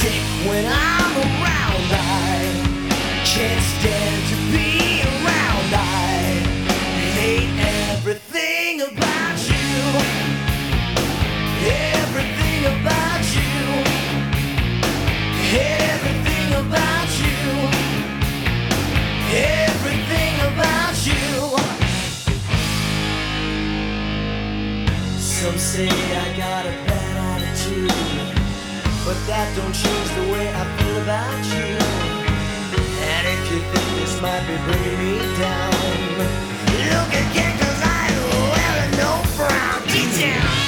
sick when I'm around. I can't stand to be around. I hate everything about you. Everything about you. Everything about you. Everything about you. Some say I got a bad attitude, but that don't change the way I feel about you. And if you think this might be bringing me down, look again, 'cause I ain't wearing no frown. Deep down.